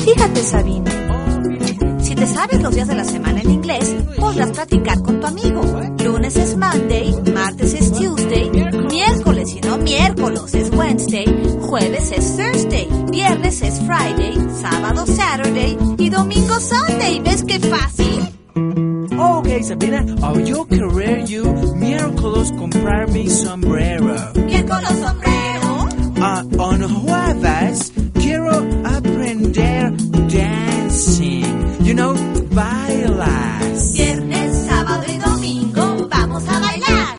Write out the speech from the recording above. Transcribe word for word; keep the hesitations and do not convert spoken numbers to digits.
Fíjate, Sabine, si te sabes los días de la semana en inglés, podrás practicar con tu amigo. Lunes es Monday, martes es Tuesday, miércoles y no miércoles es Wednesday, jueves es Thursday, viernes es Friday, sábado Saturday y domingo Sunday. ¿Ves qué fácil? Okay, Sabina, oh, yo querer you miércoles comprar mi sombrero. Miércoles